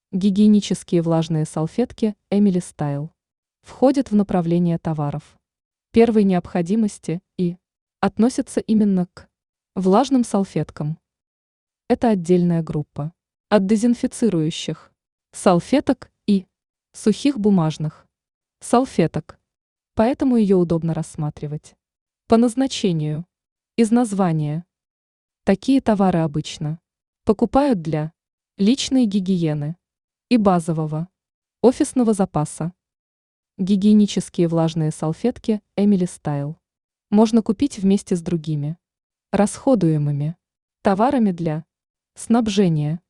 Гигиенические влажные салфетки Emily Style входят в направление товаров первой необходимости и относятся именно к влажным салфеткам. Это отдельная группа от дезинфицирующих салфеток и сухих бумажных салфеток, поэтому ее удобно рассматривать по назначению из названия. Такие товары обычно покупают для личной гигиены и базового офисного запаса. Гигиенические влажные салфетки Emily Style можно купить вместе с другими расходуемыми товарами для снабжения